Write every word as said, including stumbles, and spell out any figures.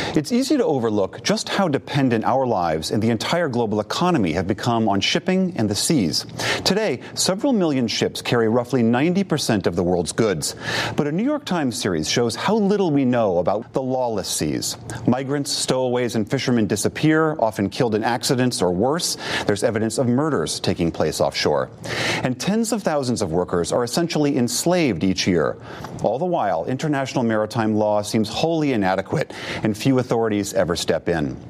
It's easy to overlook just how dependent our lives and the entire global economy have become on shipping and the seas. Today, several million ships carry roughly ninety percent of the world's goods. But a New York Times series shows how little we know about the lawless seas. Migrants, stowaways, and fishermen disappear, often killed in accidents or worse. There's evidence of murders taking place offshore. And tens of thousands of workers are essentially enslaved each year. All the while, international maritime law seems wholly inadequate, and few authorities ever step in.